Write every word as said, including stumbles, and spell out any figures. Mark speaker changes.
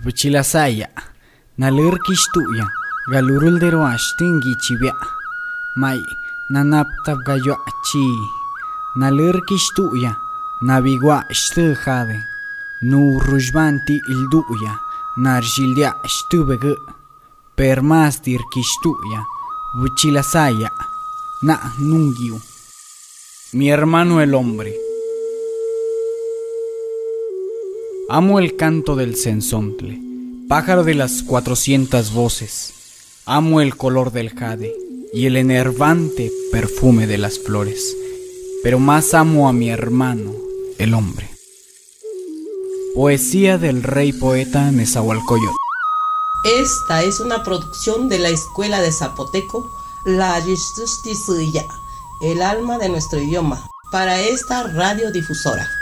Speaker 1: Buchilasaya, nalirkishtuya, galurul ashtingi chivia, mai, nanaptab gayo achi, nalirkishtuya, navigua shtuhade, nu rujbanti ilduya, narjilya shtubege, permastir kishtuya, buchilasaya, na nungiu. Mi hermano el hombre. Amo el canto del cenzontle, pájaro de las cuatrocientas voces. Amo el color del jade y el enervante perfume de las flores. Pero más amo a mi hermano, el hombre. Poesía del rey poeta Nezahualcóyotl.
Speaker 2: Esta es una producción de la Escuela de Zapoteco, La Yixtustisuya, el alma de nuestro idioma, para esta radiodifusora.